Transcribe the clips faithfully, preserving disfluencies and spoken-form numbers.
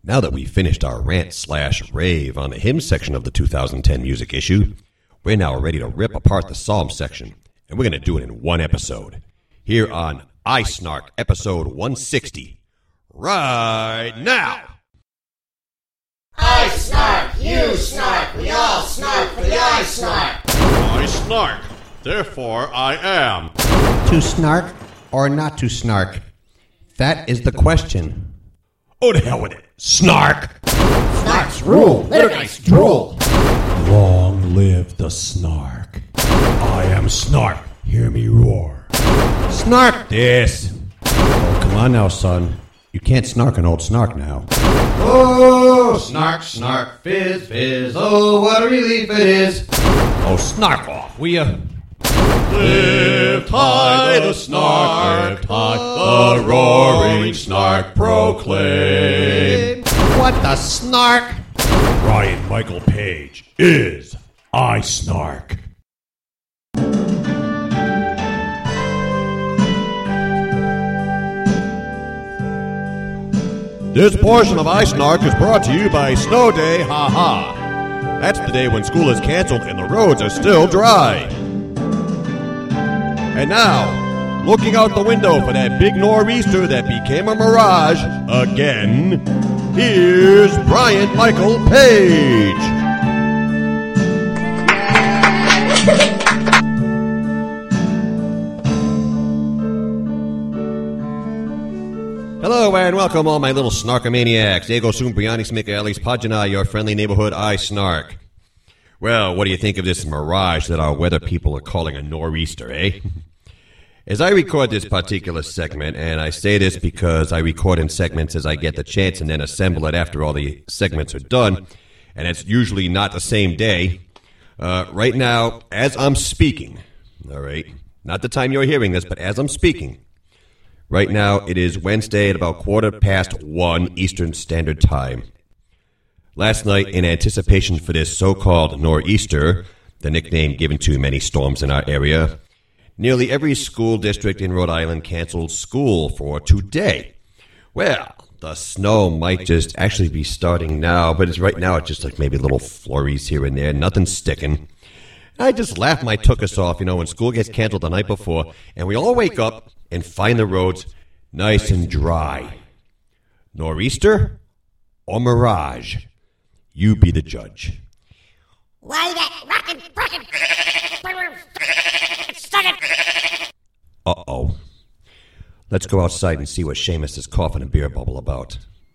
Now that we've finished our rant slash rave on the hymn section of the two thousand ten music issue, we're now ready to rip apart the psalm section, and we're going to do it in one episode. Here on I Snark, episode one sixty, right now! I snark, you snark, we all snark for the I snark. I snark, therefore I am. To snark or not to snark? That is the question. Oh, to hell with it. Snark! Snarks rule, Littergeist drool. Long live the snark. I am Snark, hear me roar. Snark this! Oh, come on now, son. You can't snark an old snark now. Oh, snark, snark, fizz, fizz, oh, what a relief it is. Oh, snark off, will ya? Lift high the snark, lift high the roaring snark proclaim. What the snark? Brian Michael Page is I Snark. This portion of I Snark is brought to you by Snow Day, ha ha. That's the day when school is canceled and the roads are still dry. And now, looking out the window for that big nor'easter that became a mirage again, here's Brian Michael Page. Hello and welcome all my little snarkomaniacs. Ego sum brianis Michaelis Pagina, your friendly neighborhood I Snark. Well, what do you think of this mirage that our weather people are calling a nor'easter, eh? As I record this particular segment, and I say this because I record in segments as I get the chance and then assemble it after all the segments are done, and it's usually not the same day. Uh, right now, as I'm speaking, all right, not the time you're hearing this, but as I'm speaking, right now it is Wednesday at about quarter past one Eastern Standard Time. Last night, in anticipation for this so-called nor'easter, the nickname given to many storms in our area, nearly every school district in Rhode Island canceled school for today. Well, the snow might just actually be starting now, but it's right now it's just like maybe little flurries here and there, nothing sticking. I just laugh my tuchus off, you know, when school gets canceled the night before, and we all wake up and find the roads nice and dry. Nor'easter or mirage? You be the judge. Why that rockin' frickin' stuck it. Uh-oh. Let's go outside and see what Seamus is coughing a beer bubble about.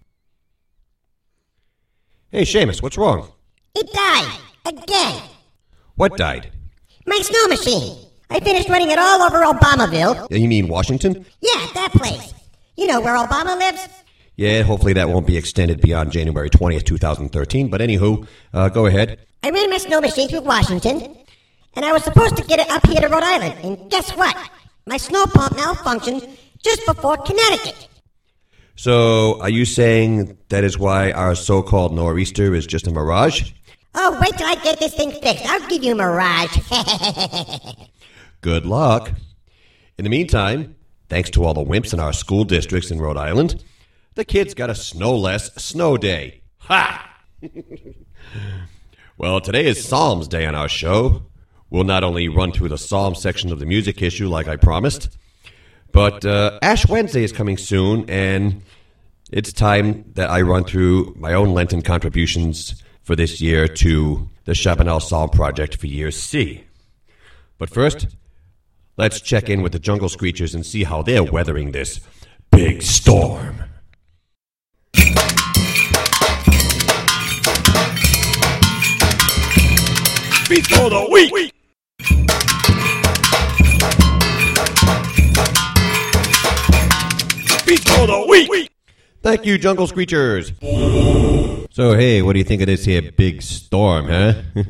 Hey, Seamus, what's wrong? It died. Again. What died? My snow machine. I finished running it all over Obamaville. You mean Washington? Yeah, that place. You know where Obama lives? Yeah, hopefully that won't be extended beyond January twentieth, twenty thirteen. But anywho, uh, go ahead. I ran my snow machine through Washington, and I was supposed to get it up here to Rhode Island. And guess what? My snow pump malfunctioned just before Connecticut. So, are you saying that is why our so-called nor'easter is just a mirage? Oh, wait till I get this thing fixed. I'll give you a mirage. Good luck. In the meantime, thanks to all the wimps in our school districts in Rhode Island, the kids got a snow-less snow day. Ha! Well, today is Psalms Day on our show. We'll not only run through the Psalm section of the music issue like I promised, but uh, Ash Wednesday is coming soon, and it's time that I run through my own Lenten contributions for this year to the Chabanel Psalm Project for year C. But first, let's check in with the Jungle Screechers and see how they're weathering this big storm. Beats for the week. Beats for the week. Thank you, Jungle Screechers. So, hey, what do you think of this here big storm, huh?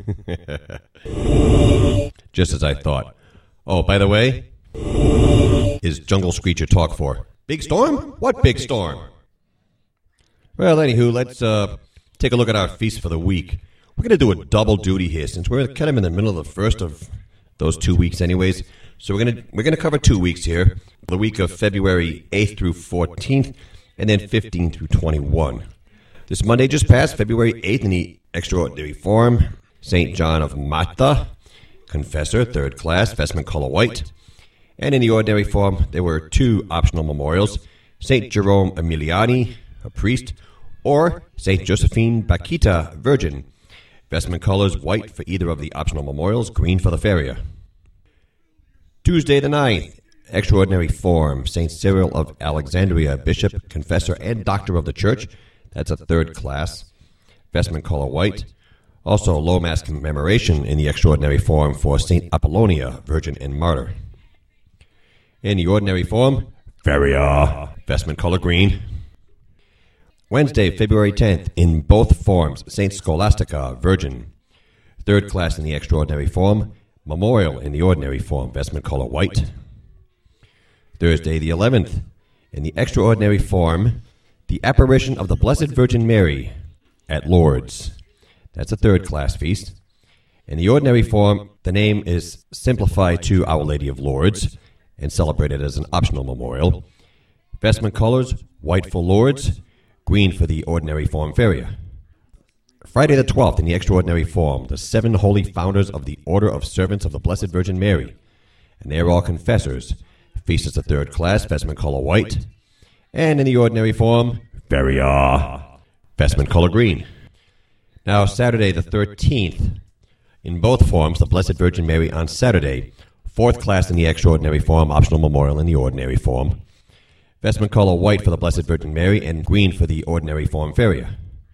Just as I thought. Oh, by the way, is Jungle Screecher talk for? Big storm? What big storm? Well, anywho, let's uh, take a look at our feast for the week. We're going to do a double duty here since we're kind of in the middle of the first of those two weeks anyways. So we're going to we're going to cover two weeks here. The week of February eighth through fourteenth, and then fifteenth through twenty-first. This Monday just passed, February eighth, in the extraordinary form, Saint John of Malta, confessor, third class, vestment color white. And in the ordinary form, there were two optional memorials, Saint Jerome Emiliani, a priest, or Saint Josephine Bakhita, virgin. Vestment colors white for either of the optional memorials, green for the farrier. Tuesday the ninth, extraordinary form, Saint Cyril of Alexandria, bishop, confessor, and doctor of the church. That's a third class. Vestment color white. Also, low mass commemoration in the extraordinary form for Saint Apollonia, virgin and martyr. In the ordinary form, farrier, vestment color green. Wednesday, February tenth, in both forms, Saint Scholastica, virgin. Third class in the extraordinary form, memorial in the ordinary form, vestment color white. Thursday, the eleventh, in the extraordinary form, the apparition of the Blessed Virgin Mary at Lourdes. That's a third class feast. In the ordinary form, the name is simplified to Our Lady of Lourdes and celebrated as an optional memorial. Vestment colors, white for Lourdes, green for the ordinary form farrier. Friday the twelfth, in the extraordinary form, the seven holy founders of the Order of Servants of the Blessed Virgin Mary. And they are all confessors. Feast is a third class, vestment color white. And in the ordinary form, farrier, vestment color green. Now, Saturday the thirteenth, in both forms, the Blessed Virgin Mary on Saturday, fourth class in the extraordinary form, optional memorial in the ordinary form. Vestment color white for the Blessed Virgin Mary and green for the ordinary form farrier.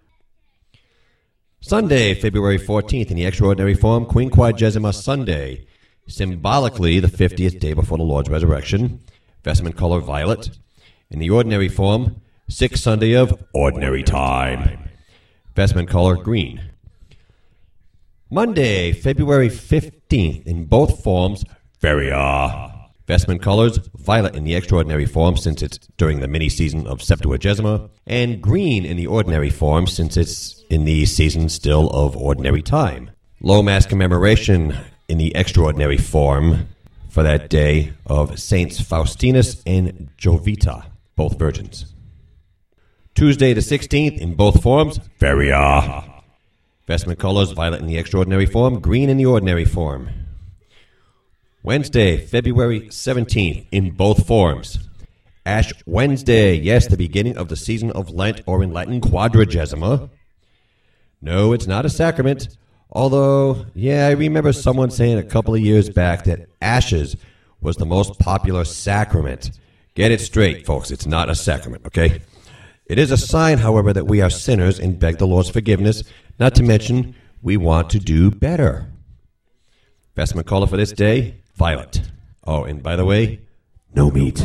Sunday, February fourteenth, in the extraordinary form, Quinquagesima Sunday, symbolically the fiftieth day before the Lord's resurrection, vestment color violet. In the ordinary form, sixth Sunday of ordinary time, vestment color green. Monday, February fifteenth, in both forms, farrier, vestment colors violet in the extraordinary form since it's during the mini-season of Septuagesima, and green in the ordinary form since it's in the season still of ordinary time. Low Mass commemoration in the extraordinary form for that day of Saints Faustinus and Jovita, both virgins. Tuesday the sixteenth, in both forms, farrier. Vestment colors, violet in the extraordinary form, green in the ordinary form. Wednesday, February seventeenth, in both forms. Ash Wednesday, yes, the beginning of the season of Lent, or in Latin, Quadragesima. No, it's not a sacrament. Although, yeah, I remember someone saying a couple of years back that ashes was the most popular sacrament. Get it straight, folks. It's not a sacrament, okay? It is a sign, however, that we are sinners and beg the Lord's forgiveness, not to mention we want to do better. Vestment color for this day, violet. Oh, and by the way, no meat.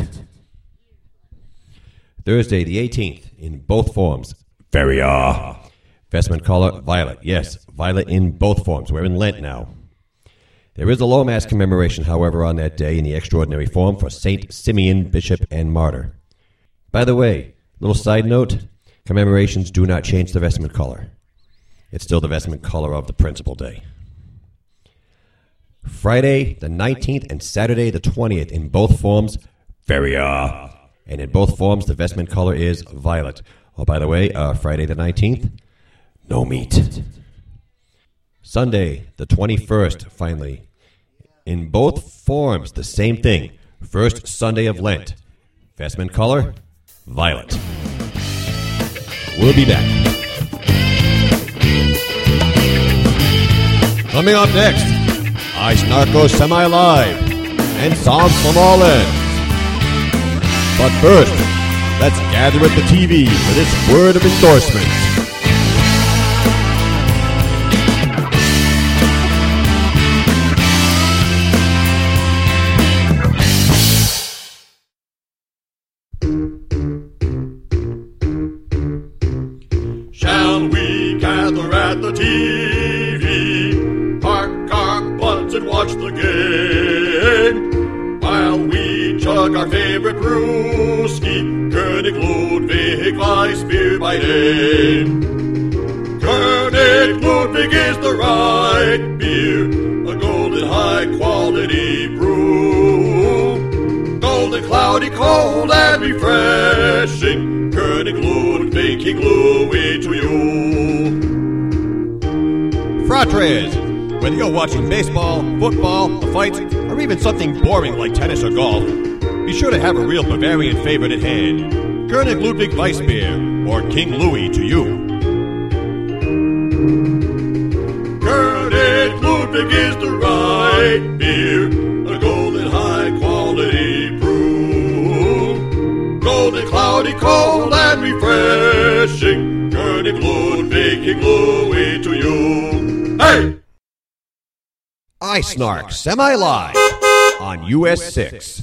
Thursday, the eighteenth, in both forms, farrier. Vestment color, violet. Yes, violet in both forms. We're in Lent now. There is a low mass commemoration, however, on that day in the extraordinary form for Saint Simeon, bishop and martyr. By the way, little side note, commemorations do not change the vestment color. It's still the vestment color of the principal day. Friday the nineteenth and Saturday the twentieth, in both forms, farrier. And in both forms, the vestment color is violet. Oh, by the way, uh, Friday the nineteenth, no meat. Sunday, the twenty-first, finally. In both forms, the same thing. First Sunday of Lent. Vestment color, violet. We'll be back. Coming up next, I Snarko Semi-Live and songs from all ends. But first, let's gather at the T V for this word of endorsement. Shall we gather at the T V, park our butts and watch the game, while we chug our favorite brewski, König Ludwig Weissbier by name. König Ludwig is the right beer, a golden high-quality brew. Golden, cloudy, cold, and refreshing, König Ludwig, King Louis to you. Fratres! Whether you're watching baseball, football, the fights, or even something boring like tennis or golf, be sure to have a real Bavarian favorite at hand. König Ludwig Weissbier, or King Louis to you. König Ludwig is the right beer, a golden high-quality brew. Golden, cloudy, cold, and refreshing. König Ludwig, King Louis to you. Hey! I Snark, semi-live on U S six.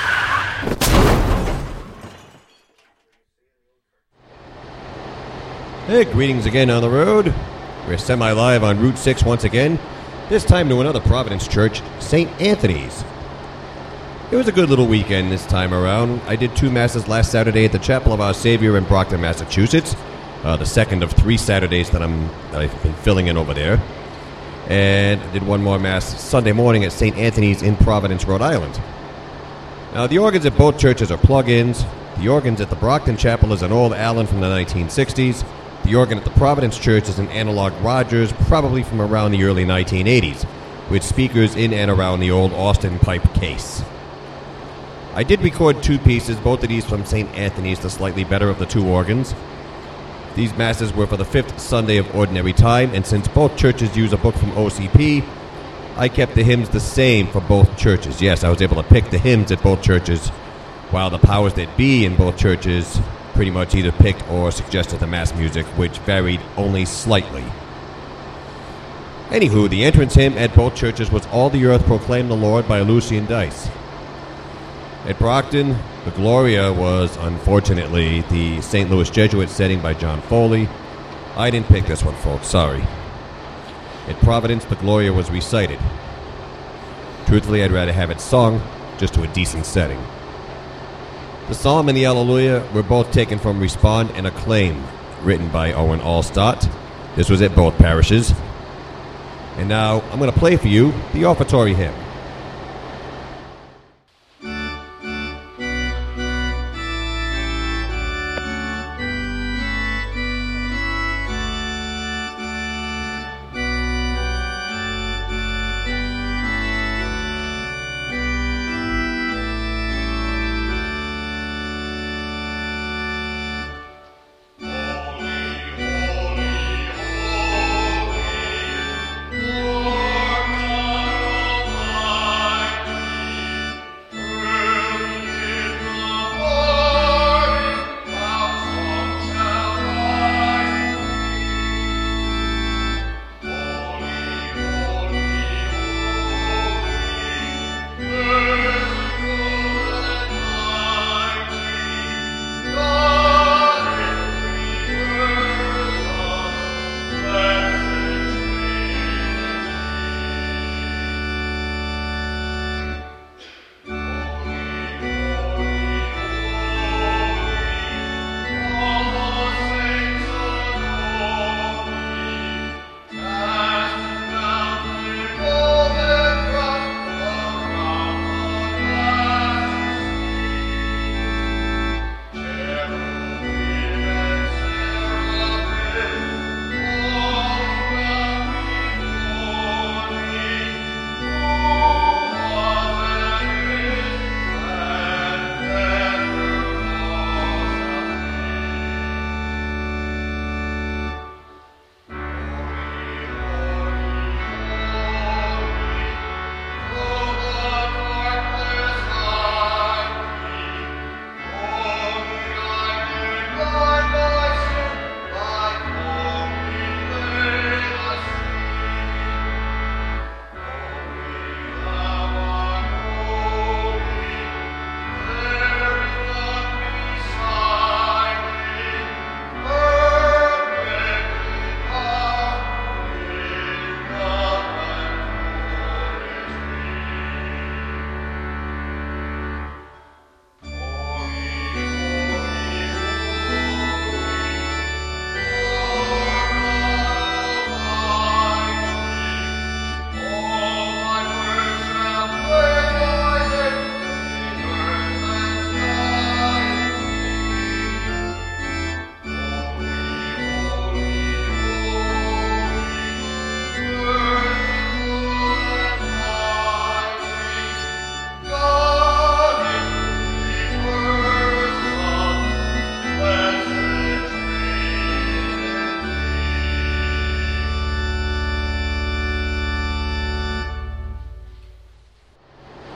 Hey, greetings again on the road. We're semi-live on Route six once again, this time to another Providence church, Saint Anthony's. It was a good little weekend this time around. I did two masses last Saturday at the Chapel of Our Savior in Brockton, Massachusetts, uh, the second of three Saturdays that, I'm, that I've been filling in over there. And I did one more mass Sunday morning at Saint Anthony's in Providence, Rhode Island. Now, the organs at both churches are plug-ins. The organs at the Brockton Chapel is an old Allen from the nineteen sixties. The organ at the Providence Church is an analog Rogers, probably from around the early nineteen eighties, with speakers in and around the old Austin pipe case. I did record two pieces, both of these from Saint Anthony's, the slightly better of the two organs. These masses were for the fifth Sunday of Ordinary Time, and since both churches use a book from O C P, I kept the hymns the same for both churches. Yes, I was able to pick the hymns at both churches, while the powers that be in both churches pretty much either picked or suggested the mass music, which varied only slightly. Anywho, the entrance hymn at both churches was All the Earth Proclaim the Lord by Lucian Dice. At Brockton, the Gloria was, unfortunately, the Saint Louis Jesuit setting by John Foley. I didn't pick this one, folks, sorry. At Providence, the Gloria was recited. Truthfully, I'd rather have it sung, just to a decent setting. The Psalm and the Alleluia were both taken from Respond and Acclaim, written by Owen Allstott. This was at both parishes. And now, I'm going to play for you the offertory hymn.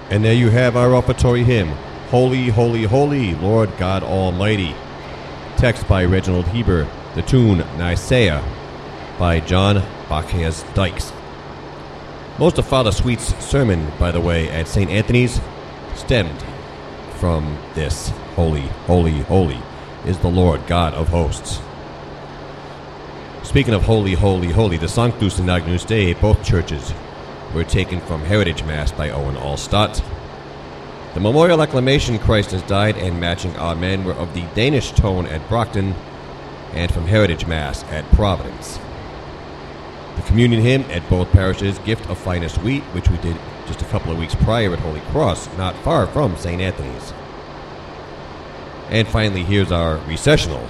And there you have our offertory hymn, Holy, Holy, Holy, Lord God Almighty. Text by Reginald Heber. The tune, Nicaea, by John Bacchus Dykes. Most of Father Sweet's sermon, by the way, at Saint Anthony's stemmed from this, Holy, Holy, Holy is the Lord God of hosts. Speaking of Holy, Holy, Holy, the Sanctus and Agnus Dei, both churches, were taken from Heritage Mass by Owen Allstott. The memorial acclamation, Christ has died, and matching Amen were of the Danish tone at Brockton and from Heritage Mass at Providence. The communion hymn at both parishes, Gift of Finest Wheat, which we did just a couple of weeks prior at Holy Cross, not far from Saint Anthony's. And finally, here's our recessional.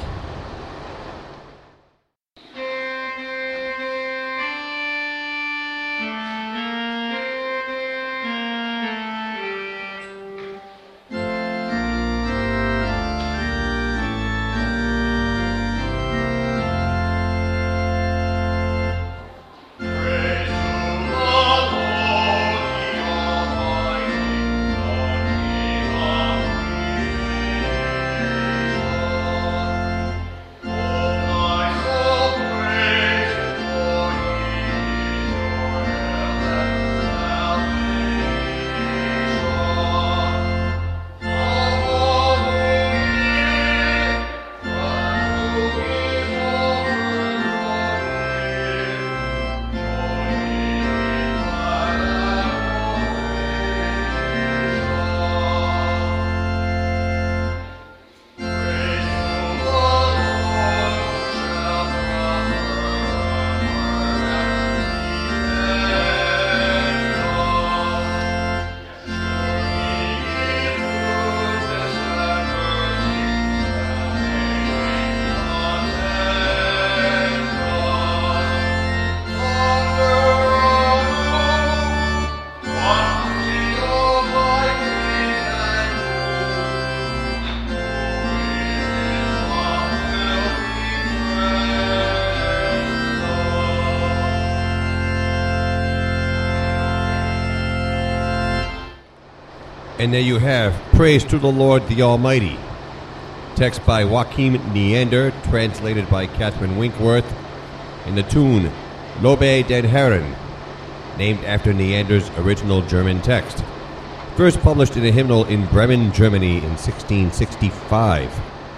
And there you have Praise to the Lord the Almighty. Text by Joachim Neander, translated by Catherine Winkworth, and the tune Lobe den Herren, named after Neander's original German text. First published in a hymnal in Bremen, Germany in sixteen sixty-five.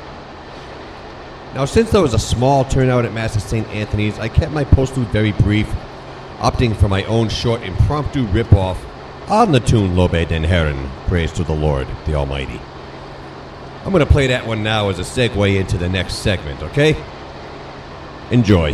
Now, since there was a small turnout at Mass at Saint Anthony's, I kept my postlude very brief, opting for my own short impromptu rip-off on the tune Lobe den Herren, Praise to the Lord, the Almighty. I'm going to play that one now as a segue into the next segment, okay? Enjoy.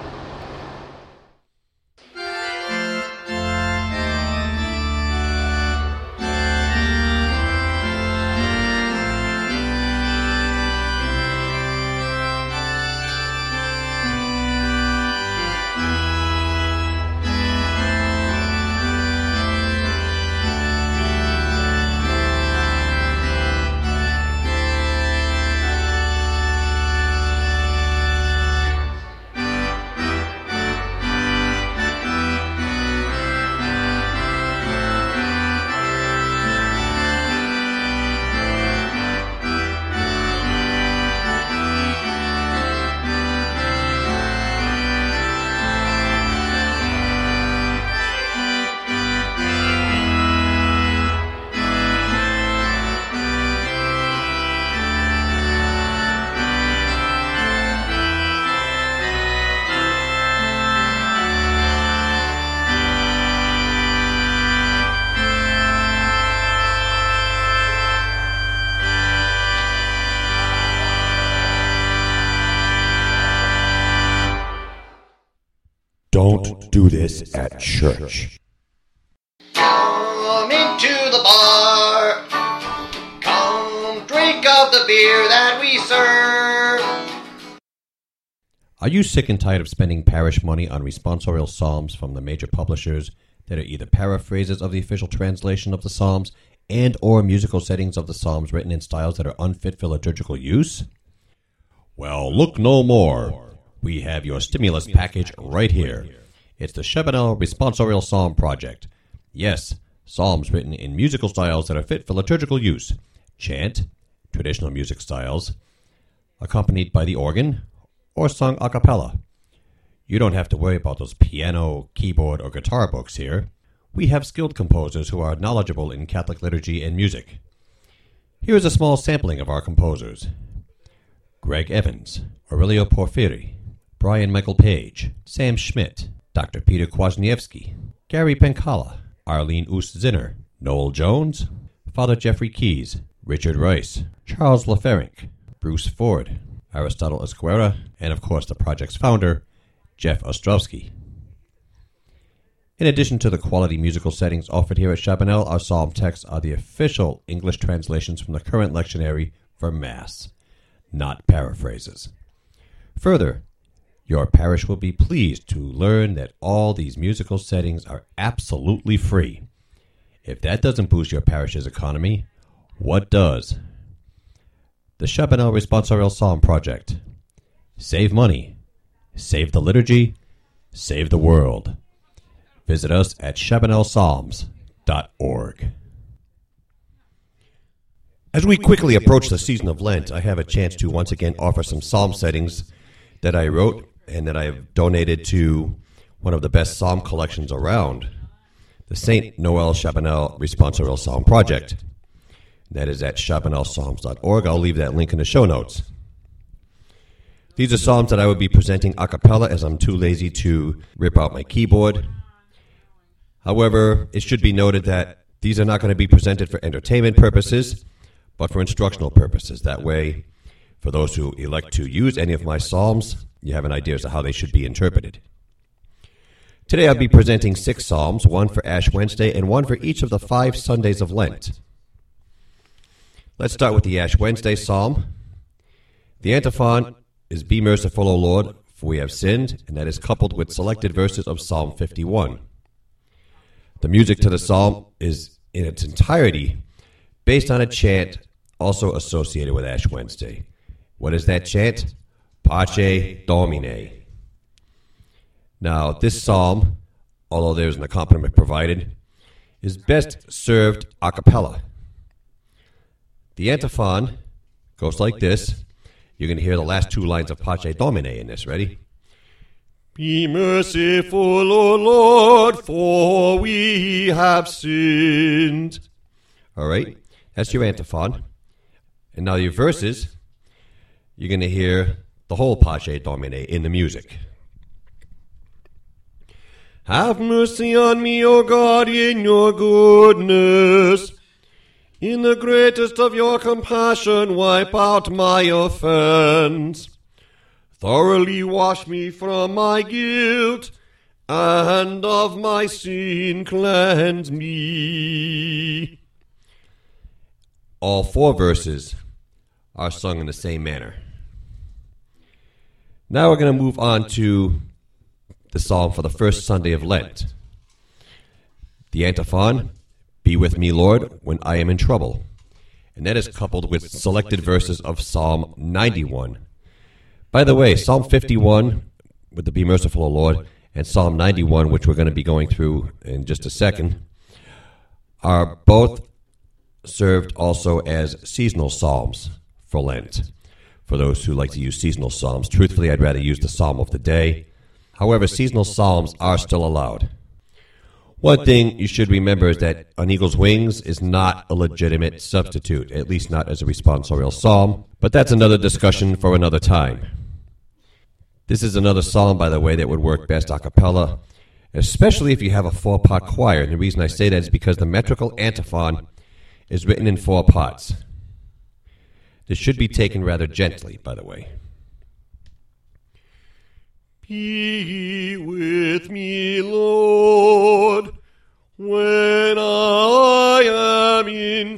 Don't do this at church. Come into the bar. Come drink of the beer that we serve. Are you sick and tired of spending parish money on responsorial psalms from the major publishers that are either paraphrases of the official translation of the psalms and or musical settings of the psalms written in styles that are unfit for liturgical use? Well, look no more. We have your stimulus package right here. It's the Chevenel Responsorial Psalm Project. Yes, Psalms written in musical styles that are fit for liturgical use. Chant, traditional music styles, accompanied by the organ, or sung a cappella. You don't have to worry about those piano, keyboard, or guitar books here. We have skilled composers who are knowledgeable in Catholic liturgy and music. Here is a small sampling of our composers. Greg Evans, Aurelio Porfiri, Brian Michael Page, Sam Schmidt, Doctor Peter Kwasniewski, Gary Penkala, Arlene Oos-Zinner, Noel Jones, Father Jeffrey Keys, Richard Rice, Charles LaFerrick, Bruce Ford, Aristotle Esquerra, and of course the project's founder, Jeff Ostrowski. In addition to the quality musical settings offered here at Chabanel, our psalm texts are the official English translations from the current lectionary for Mass, not paraphrases. Further, your parish will be pleased to learn that all these musical settings are absolutely free. If that doesn't boost your parish's economy, what does? The Chabanel Responsorial Psalm Project. Save money. Save the liturgy. Save the world. Visit us at chabanel psalms dot org. As we quickly approach the season of Lent, I have a chance to once again offer some psalm settings that I wrote and that I have donated to one of the best psalm collections around, the Saint Noel Chabanel Responsorial Psalm Project. That is at chabanel psalms dot org. I'll leave that link in the show notes. These are psalms that I would be presenting a cappella as I'm too lazy to rip out my keyboard. However, it should be noted that these are not going to be presented for entertainment purposes, but for instructional purposes. That way, for those who elect to use any of my psalms, you have an idea as to how they should be interpreted. Today I'll be presenting six psalms, one for Ash Wednesday and one for each of the five Sundays of Lent. Let's start with the Ash Wednesday psalm. The antiphon is Be merciful, O Lord, for we have sinned, and that is coupled with selected verses of Psalm fifty-one. The music to the psalm is in its entirety based on a chant also associated with Ash Wednesday. What is that chant? Pace Domine. Now, this psalm, although there's an accompaniment provided, is best served a cappella. The antiphon goes like this. You're going to hear the last two lines of Pace Domine in this. Ready? Be merciful, O Lord, for we have sinned. All right, that's your antiphon. And now your verses, you're going to hear the whole Pace Domine in the music. Have mercy on me, O God, in your goodness. In the greatest of your compassion, wipe out my offense. Thoroughly wash me from my guilt, and of my sin cleanse me. All four verses are sung in the same manner. Now we're going to move on to the psalm for the first Sunday of Lent. The antiphon, Be with me, Lord, when I am in trouble. And that is coupled with selected verses of Psalm ninety-one. By the way, Psalm fifty-one, with the Be Merciful, O Lord, and Psalm ninety-one, which we're going to be going through in just a second, are both served also as seasonal psalms for Lent. For those who like to use seasonal psalms, truthfully, I'd rather use the psalm of the day. However, seasonal psalms are still allowed. One thing you should remember is that On Eagle's Wings is not a legitimate substitute, at least not as a responsorial psalm, but that's another discussion for another time. This is another psalm, by the way, that would work best a cappella, especially if you have a four-part choir. And the reason I say that is because the metrical antiphon is written in four parts. This should be taken rather gently, by the way. Be with me, Lord, when I am in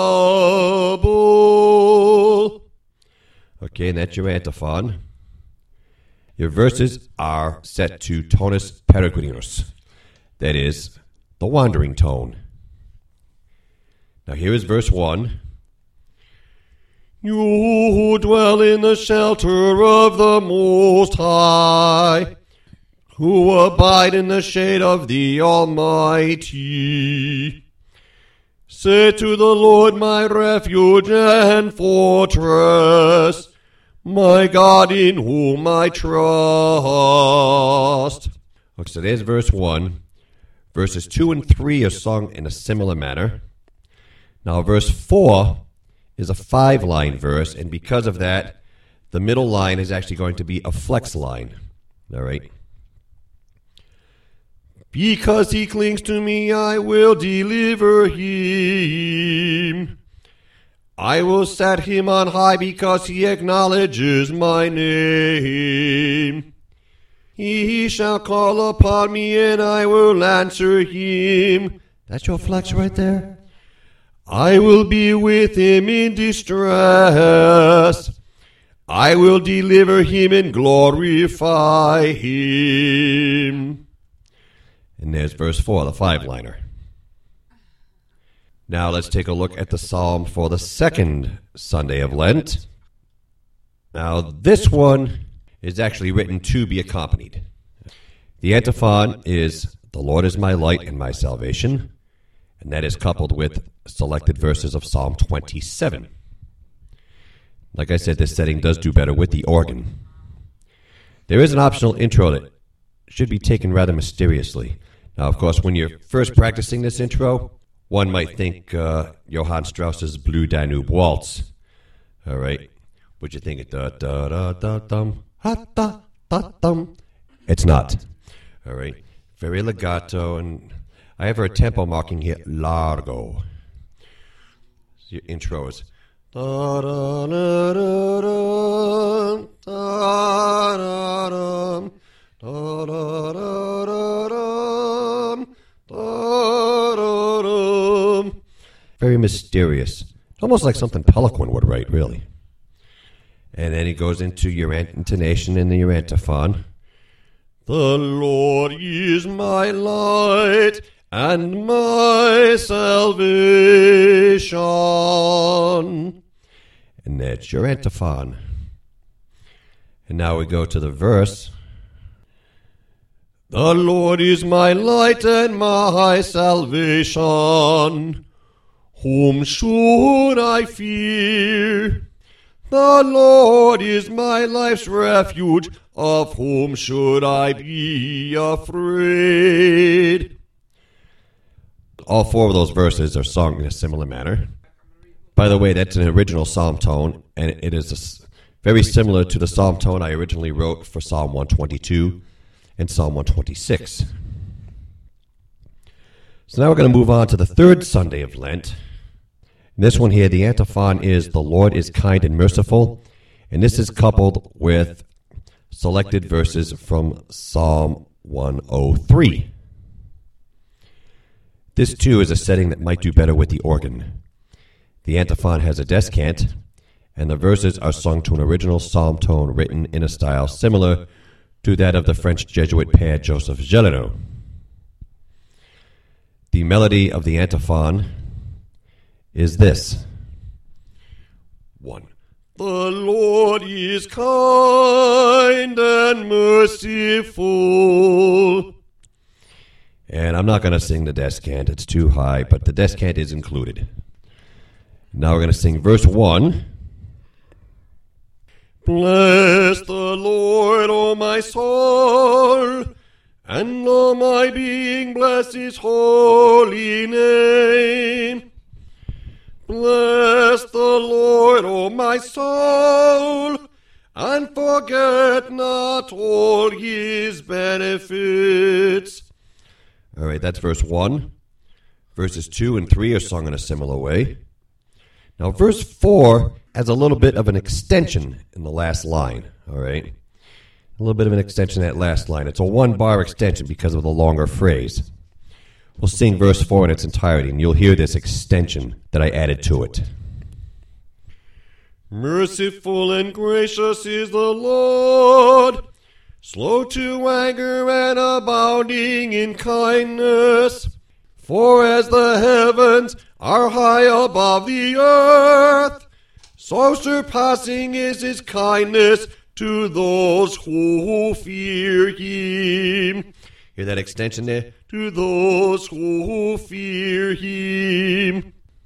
trouble. Okay, and that's your antiphon. Your verses are set to tonus peregrinus, that is, the wandering tone. Now here is verse one. You who dwell in the shelter of the Most High, who abide in the shade of the Almighty, Say to the Lord, my refuge and fortress, my God in whom I trust. Okay, so there's verse one. Verses two and three are sung in a similar manner. Now, verse four is a five-line verse, and because of that, the middle line is actually going to be a flex line. All right? Because he clings to me, I will deliver him. I will set him on high because he acknowledges my name. He shall call upon me and I will answer him. That's your flex right there? I will be with him in distress. I will deliver him and glorify him. And there's verse four, the five-liner. Now let's take a look at the psalm for the second Sunday of Lent. Now this one is actually written to be accompanied. The antiphon is, "The Lord is my light and my salvation," and that is coupled with selected verses of Psalm twenty-seven. Like I said, this setting does do better with the organ. There is an optional intro that should be taken rather mysteriously. Now, of course, when you're first practicing this intro, one might think uh, Johann Strauss's Blue Danube Waltz. All right. Would you think it? Da, da, da, da, dum, ha, da, da, dum. It's not. All right. Very legato, and I have a tempo marking here, largo. So your intro is. Da, da, da, da, da, da, da, da, da, da, da, da, da, da. Very mysterious. Almost like something Pelican would write, really. And then he goes into your intonation in your antiphon. The Lord is my light and my salvation. And that's your antiphon. And now we go to the verse. The Lord is my light and my salvation. Whom should I fear? The Lord is my life's refuge. Of whom should I be afraid? All four of those verses are sung in a similar manner. By the way, that's an original psalm tone, and it is a, very similar to the psalm tone I originally wrote for Psalm one twenty-two and Psalm one twenty-six. So now we're going to move on to the third Sunday of Lent. And this one here, the antiphon is, "The Lord is kind and merciful," and this is coupled with selected verses from Psalm one oh three. This, too, is a setting that might do better with the organ. The antiphon has a descant, and the verses are sung to an original psalm tone written in a style similar to that of the French Jesuit Père Joseph Gélineau. The melody of the antiphon is this. One. The Lord is kind and merciful. And I'm not going to sing the descant. It's too high, but the descant is included. Now we're going to sing verse one. Bless the Lord, O my soul, and all my being bless his holy name. Bless the Lord, O my soul, and forget not all his benefits. All right, that's verse one. Verses two and three are sung in a similar way. Now, verse four has a little bit of an extension in the last line, all right? A little bit of an extension in that last line. It's a one-bar extension because of the longer phrase. We'll sing verse four in its entirety, and you'll hear this extension that I added to it. Merciful and gracious is the Lord, slow to anger and abounding in kindness. For as the heavens are high above the earth, so surpassing is his kindness to those who fear him. Hear that extension there? To those who fear him.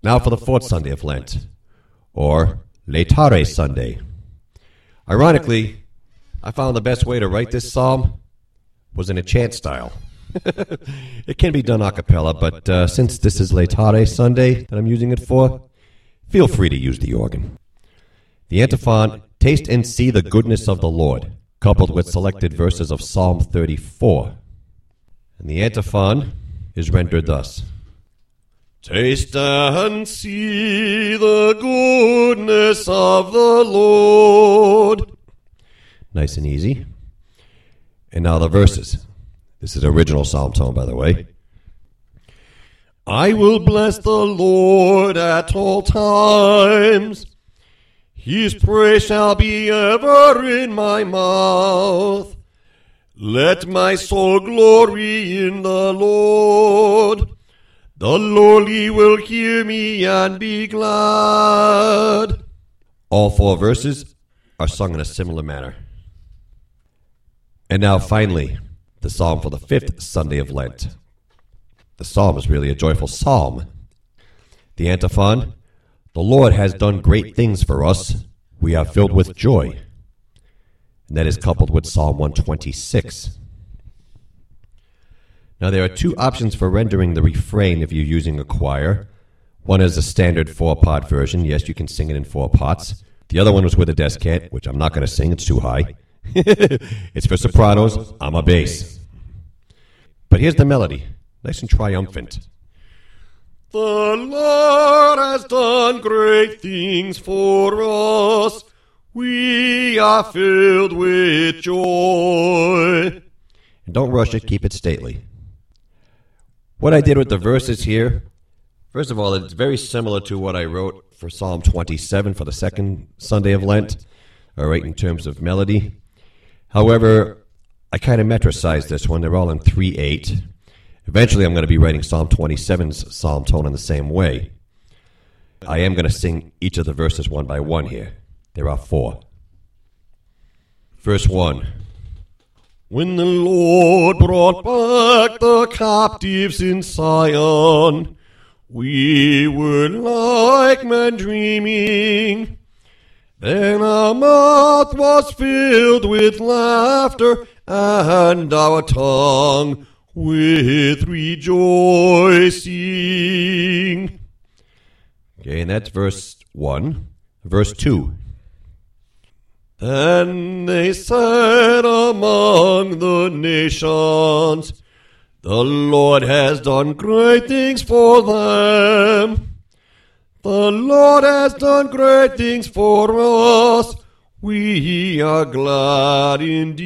Now for the fourth Sunday of Lent, or Laetare Sunday. Ironically, I found the best way to write this psalm was in a chant style. It can be done a cappella, but uh, since this is Laetare Sunday that I'm using it for, feel free to use the organ. The antiphon, taste and see the goodness of the Lord, coupled with selected verses of Psalm thirty-four. And the antiphon is rendered thus. Taste and see the goodness of the Lord. Nice and easy. And now the verses. This is original psalm tone, by the way. I will bless the Lord at all times. His praise shall be ever in my mouth. Let my soul glory in the Lord. The lowly will hear me and be glad. All four verses are sung in a similar manner. And now finally, the psalm for the fifth Sunday of Lent. The psalm is really a joyful psalm. The antiphon, the Lord has done great things for us. We are filled with joy. And that is coupled with Psalm one twenty-six. Now there are two options for rendering the refrain if you're using a choir. One is a standard four-part version. Yes, you can sing it in four parts. The other one was with a descant, which I'm not going to sing. It's too high. It's for sopranos. I'm a bass. But here's the melody. Nice and triumphant. The Lord has done great things for us. We are filled with joy. And don't rush it. Keep it stately. What I did with the verses here, first of all, it's very similar to what I wrote for Psalm twenty-seven for the second Sunday of Lent, all right, in terms of melody. However, I kind of metricized this one. They're all in three eight. Eventually, I'm going to be writing Psalm twenty-seven's psalm tone in the same way. I am going to sing each of the verses one by one here. There are four. Verse one. When the Lord brought back the captives in Zion, we were like men dreaming. Then our mouth was filled with laughter, and our tongue with rejoicing. Okay, and that's verse one. Verse two. Then they said among the nations, the Lord has done great things for them. The Lord has done great things for us. We are glad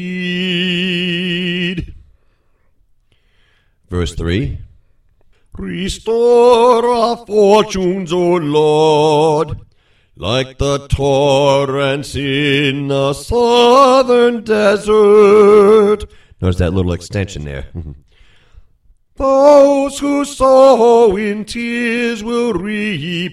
indeed. Verse three. Restore our fortunes, O Lord, like the torrents in the southern desert. Notice that little extension there. Those who sow in tears will reap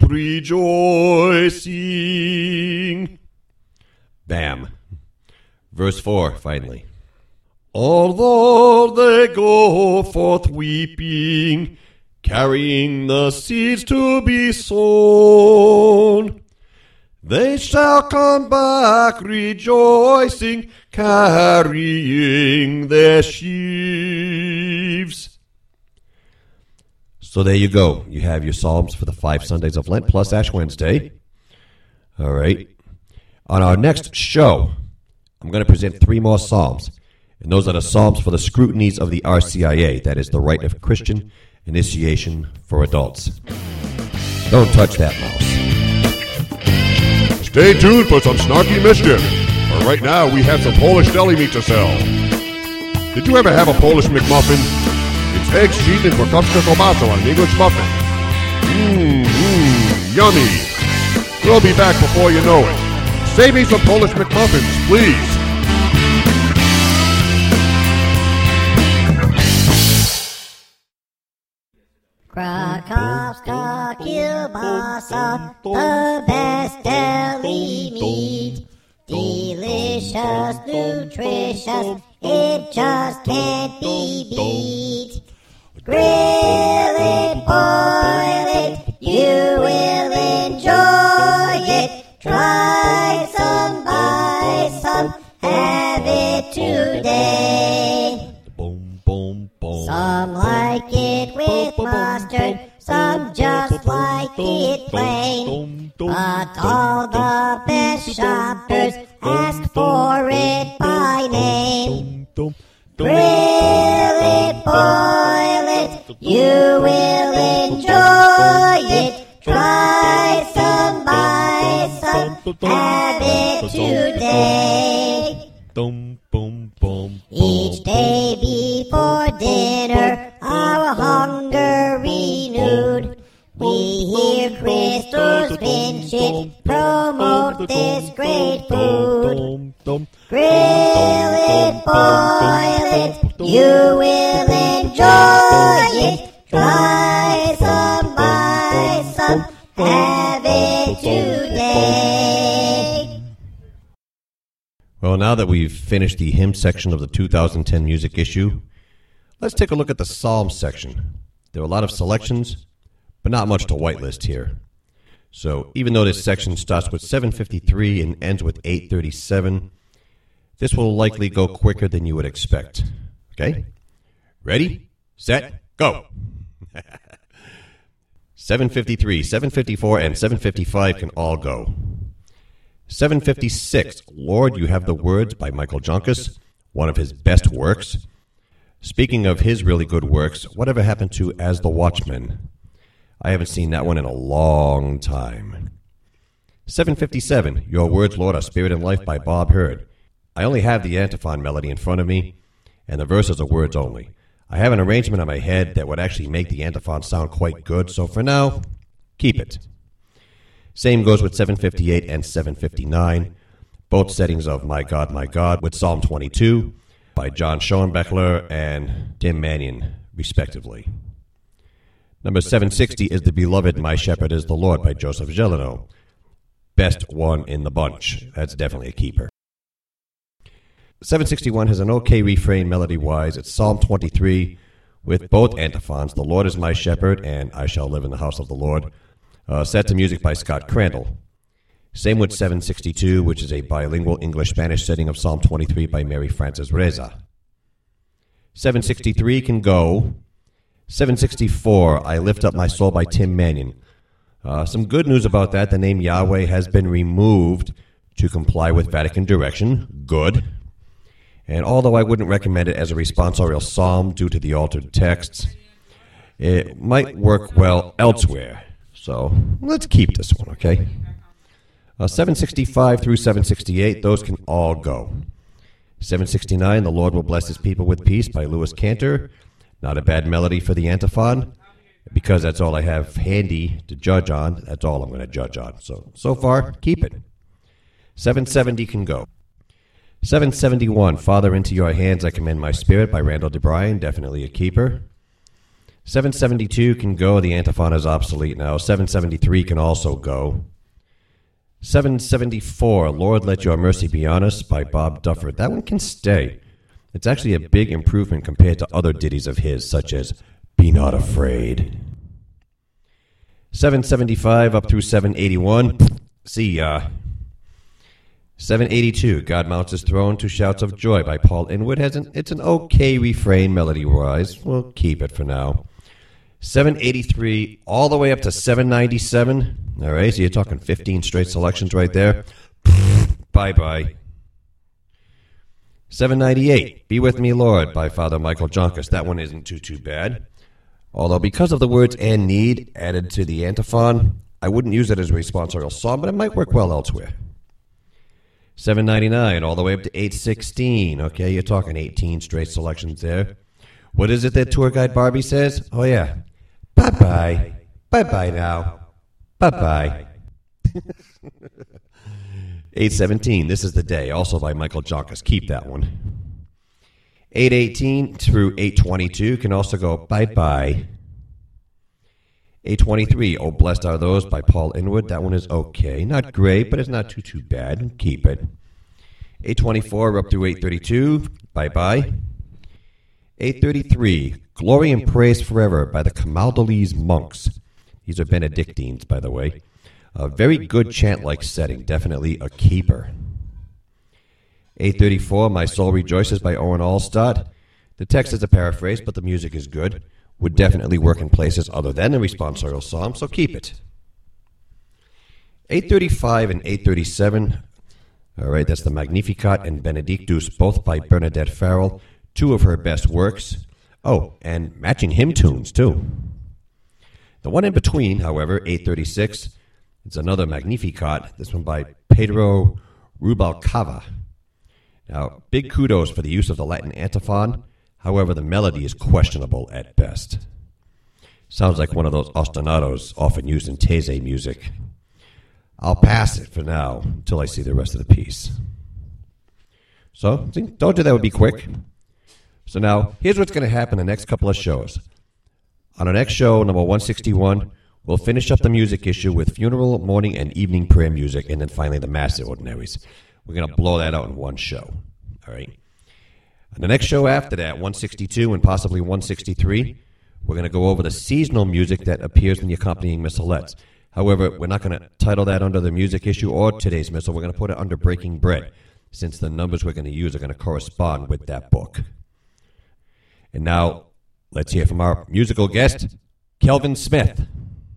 rejoicing. Bam. Verse four, finally. Although they go forth weeping, carrying the seeds to be sown, they shall come back rejoicing, carrying their sheaves. So there you go. You have your Psalms for the five Sundays of Lent plus Ash Wednesday. All right. On our next show, I'm going to present three more Psalms. And those are the Psalms for the scrutinies of the R C I A. That is the Rite of Christian Initiation for Adults. Don't touch that mouse. Stay tuned for some snarky mischief. For right now, we have some Polish deli meat to sell. Did you ever have a Polish McMuffin? It's eggs, cheese, and Krakowska kielbasa on an English muffin. Mmm, mmm, yummy. We'll be back before you know it. Save me some Polish McMuffins, please. Krakowska kielbasa, the best deli meat. Delicious, nutritious, it just can't be beat. Grill it, boil it, you will enjoy it. Try some, buy some, have it today. Boom, boom, boom. Some like it with mustard, some just like it plain. But all the best shoppers ask for it by name. Grill it, boil it, you will enjoy it. Try some, buy some, have it today. Boom, boom, boom. Each day before dinner, our hunger renewed. We hear Crystal's Pinch promote this great food. Grill it, boil it, you will enjoy it. Try some, buy some, have it today. Well, now that we've finished the hymn section of the two thousand ten music issue, let's take a look at the psalm section. There are a lot of selections, but not much to whitelist here. So even though this section starts with seven fifty-three and ends with eight thirty-seven, this will likely go quicker than you would expect. Okay? Ready, set, go! seven fifty-three, seven fifty-four, and seven fifty-five can all go. seven fifty-six, Lord, You Have the Words by Michael Joncas, one of his best works. Speaking of his really good works, whatever happened to As the Watchman? I haven't seen that one in a long time. seven fifty-seven, Your Words, Lord, Are Spirit and Life by Bob Hurd. I only have the antiphon melody in front of me, and the verses are words only. I have an arrangement in my head that would actually make the antiphon sound quite good, so for now, keep it. Same goes with seven fifty-eight and seven fifty-nine, both settings of My God, My God, with Psalm twenty-two by John Schoenbeckler and Tim Mannion, respectively. Number seven sixty is The Beloved, My Shepherd is the Lord by Joseph Gelino. Best one in the bunch. That's definitely a keeper. seven sixty-one has an okay refrain melody-wise. It's Psalm twenty-three with both antiphons, The Lord is my shepherd and I shall live in the house of the Lord, uh, set to music by Scott Crandall. Same with seven sixty-two, which is a bilingual English-Spanish setting of Psalm twenty-three by Mary Frances Reza. seven sixty-three can go. seven sixty-four, I Lift Up My Soul by Tim Mannion. Uh, some good news about that. The name Yahweh has been removed to comply with Vatican direction. Good. And although I wouldn't recommend it as a responsorial psalm due to the altered texts, it might work well elsewhere. So let's keep this one, okay? Uh, seven sixty-five through seven sixty-eight, those can all go. seven sixty-nine, The Lord Will Bless His People with Peace by Lewis Cantor. Not a bad melody for the antiphon. Because that's all I have handy to judge on, that's all I'm going to judge on. So, so far, keep it. seven seventy can go. seven seventy-one, Father, Into Your Hands I Commend My Spirit by Randall DeBryan, definitely a keeper. seven seventy-two can go, the antiphon is obsolete now. seven seventy-three can also go. seven seventy-four, Lord, Let Your Mercy Be On Us by Bob Dufford. That one can stay. It's actually a big improvement compared to other ditties of his, such as Be Not Afraid. seven seventy-five up through seven eighty-one, see ya. seven eighty-two, God Mounts His Throne to Shouts of Joy by Paul Inwood. Has an, it's an okay refrain melody-wise. We'll keep it for now. seven eighty-three all the way up to seven ninety-seven. All right, so you're talking fifteen straight selections right there. Bye-bye. seven ninety-eight, Be With Me, Lord by Father Michael Joncas. That one isn't too, too bad. Although because of the words and need added to the antiphon, I wouldn't use it as a responsorial psalm, but it might work well elsewhere. seven ninety-nine all the way up to eight sixteen. Okay, you're talking eighteen straight selections there. What is it that tour guide Barbie says? Oh, yeah. Bye-bye. Bye-bye now. Bye-bye. eight seventeen, This Is the Day, also by Michael Joncas. Keep that one. eight eighteen through eight twenty-two can also go bye-bye. eight twenty-three, Oh Blessed Are Those by Paul Inwood. That one is okay. Not great, but it's not too, too bad. Keep it. eight twenty-four up through eight thirty-two, bye-bye. eight thirty-three, Glory and Praise Forever by the Camaldolese Monks. These are Benedictines, by the way. A very good chant-like setting, definitely a keeper. eight thirty-four, My Soul Rejoices by Owen Allstott. The text is a paraphrase, but the music is good. Would definitely work in places other than the responsorial psalm, so keep it. eight thirty-five and eight thirty-seven, all right, that's the Magnificat and Benedictus, both by Bernadette Farrell, two of her best works. Oh, and matching hymn tunes, too. The one in between, however, eight thirty-six, it's another Magnificat, this one by Pedro Rubalcaba. Now, big kudos for the use of the Latin antiphon. However, the melody is questionable at best. Sounds like one of those ostinatos often used in Taizé music. I'll pass it for now until I see the rest of the piece. So, see, told you that would be quick. So now, here's what's going to happen the next couple of shows. On our next show, number one sixty-one, we'll finish up the music issue with funeral, morning, and evening prayer music, and then finally the Mass Ordinaries. We're going to blow that out in one show. All right? And the next show after that, one sixty-two and possibly one sixty-three, we're going to go over the seasonal music that appears in the accompanying missalettes. However, we're not going to title that under the music issue or today's missal. We're going to put it under Breaking Bread, since the numbers we're going to use are going to correspond with that book. And now, let's hear from our musical guest, Kelvin Smith.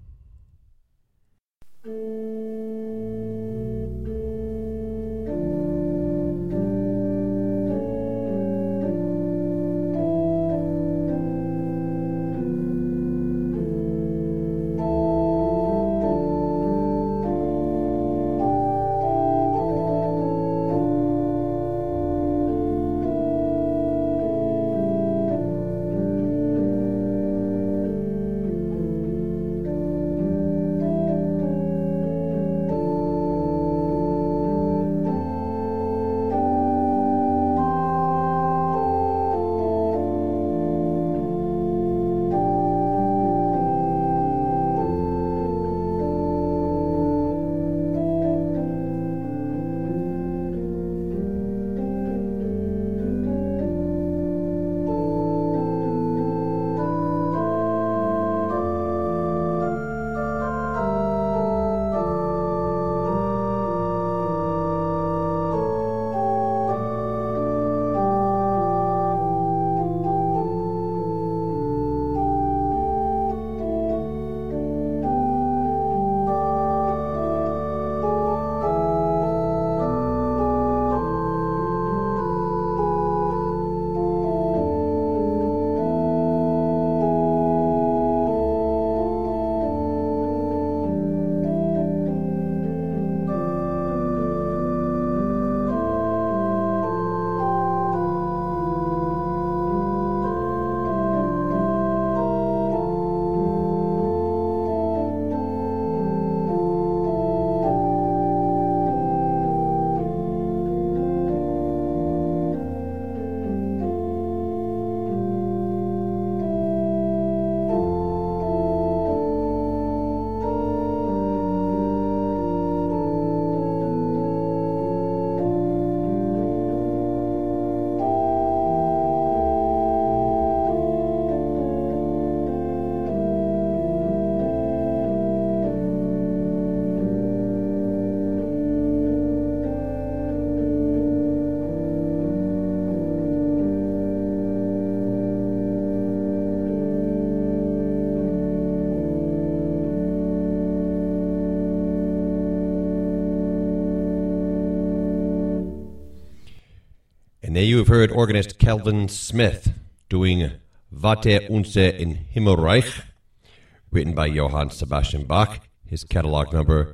There you have heard organist Kelvin Smith doing Vater unser in Himmelreich, written by Johann Sebastian Bach, his catalog number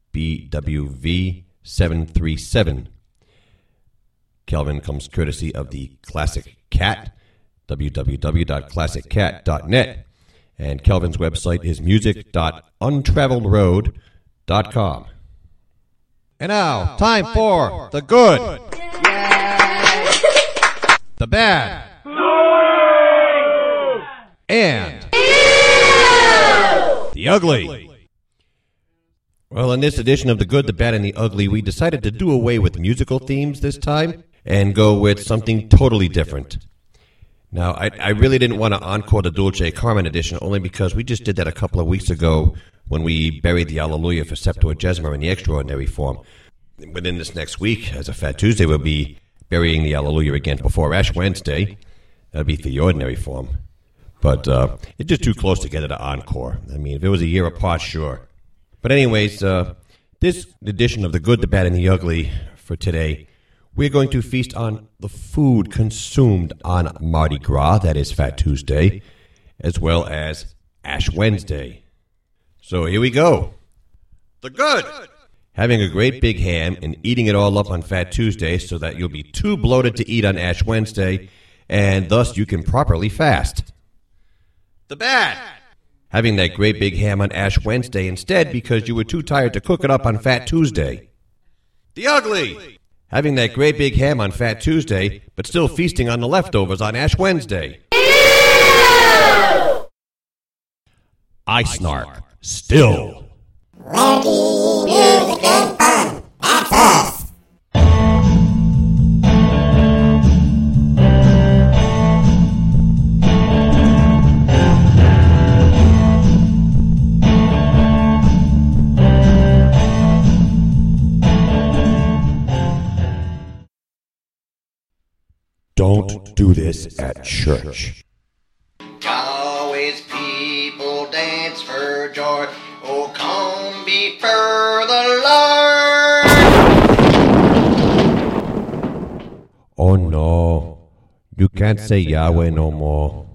B W V seven three seven. Kelvin comes courtesy of the Classic Cat, w w w dot classic cat dot net, and Kelvin's website is music dot untraveledroad dot com. And now, time for the good, the bad, and the ugly. Well, in this edition of The Good, the Bad, and the Ugly, we decided to do away with musical themes this time and go with something totally different. Now, I, I really didn't want to encore the Dulce Carmen edition only because we just did that a couple of weeks ago when we buried the Alleluia for Septuagesima in the extraordinary form. Within this next week, as a Fat Tuesday, we'll be burying the Alleluia again before Ash Wednesday. That'll be for the ordinary form. But uh, it's just too close to get it to encore. I mean, if it was a year apart, sure. But anyways, uh, this edition of The Good, the Bad, and the Ugly for today, we're going to feast on the food consumed on Mardi Gras, that is Fat Tuesday, as well as Ash Wednesday. So here we go. The Good! Having a great big ham and eating it all up on Fat Tuesday so that you'll be too bloated to eat on Ash Wednesday, and thus you can properly fast. The Bad! Having that great big ham on Ash Wednesday instead because you were too tired to cook it up on Fat Tuesday. The Ugly! Having that great big ham on Fat Tuesday, but still feasting on the leftovers on Ash Wednesday. I snark. Still. Wacky music and fun. That's us. Don't do this at church. Always people dance for joy. Oh, come before the Lord. Oh no, you can't say Yahweh no more.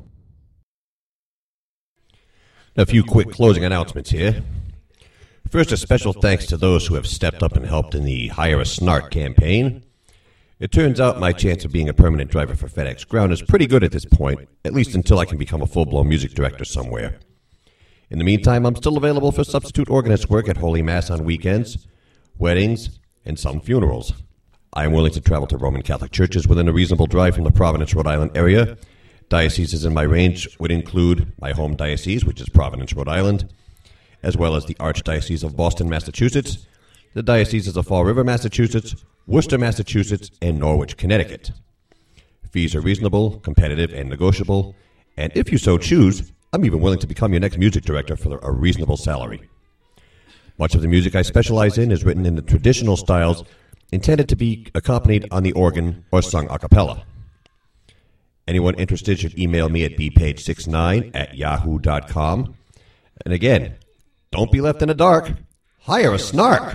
A few quick closing announcements here. First, a special thanks to those who have stepped up and helped in the Hire a Snark campaign. It turns out my chance of being a permanent driver for FedEx Ground is pretty good at this point, at least until I can become a full-blown music director somewhere. In the meantime, I'm still available for substitute organist work at Holy Mass on weekends, weddings, and some funerals. I am willing to travel to Roman Catholic churches within a reasonable drive from the Providence, Rhode Island area. Dioceses in my range would include my home diocese, which is Providence, Rhode Island, as well as the Archdiocese of Boston, Massachusetts, the Dioceses of Fall River, Massachusetts, Worcester, Massachusetts, and Norwich, Connecticut. Fees are reasonable, competitive, and negotiable, and if you so choose, I'm even willing to become your next music director for a reasonable salary. Much of the music I specialize in is written in the traditional styles intended to be accompanied on the organ or sung a cappella. Anyone interested should email me at b page sixty-nine at yahoo dot com. And again, don't be left in the dark. Hire a snark.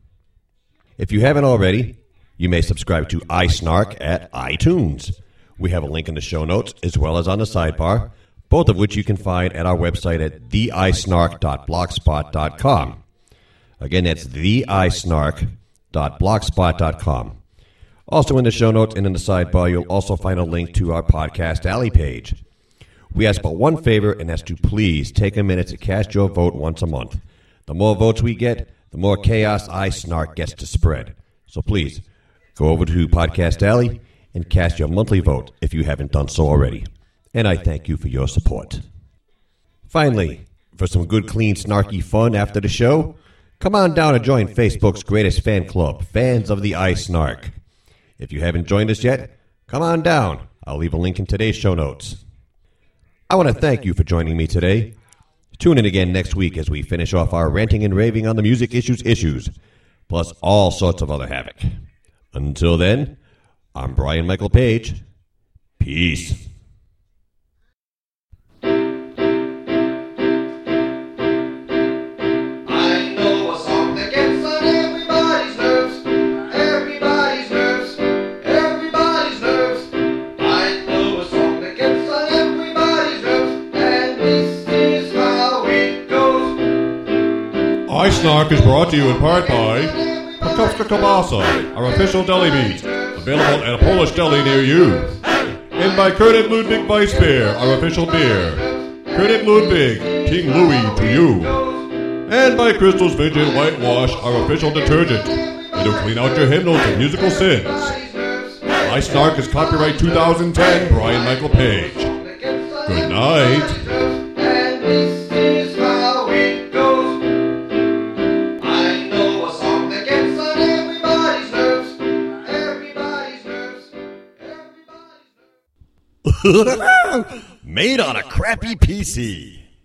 If you haven't already, you may subscribe to iSnark at iTunes. We have a link in the show notes as well as on the sidebar, both of which you can find at our website at the i snark dot blogspot dot com. Again, that's the i snark dot blogspot dot com. Also in the show notes and in the sidebar, you'll also find a link to our Podcast Alley page. We ask but one favor, and that's to please take a minute to cast your vote once a month. The more votes we get, the more chaos iSnark gets to spread. So please, go over to Podcast Alley and cast your monthly vote if you haven't done so already. And I thank you for your support. Finally, for some good, clean, snarky fun after the show, come on down and join Facebook's greatest fan club, Fans of the iSnark. If you haven't joined us yet, come on down. I'll leave a link in today's show notes. I want to thank you for joining me today. Tune in again next week as we finish off our ranting and raving on the music issues issues, plus all sorts of other havoc. Until then, I'm Brian Michael Page. Peace. iSnark is brought to you in part by Pakowska Kiełbasa, our official deli meat, available at a Polish deli near you. And by König Ludwig Weissbier, our official beer. König Ludwig, King Louis to you. And by Crystal's Vision Whitewash, our official detergent. It'll clean out your hymnals and musical sins. iSnark is copyright two thousand ten, Brian Michael Page. Good night. Made on a crappy P C.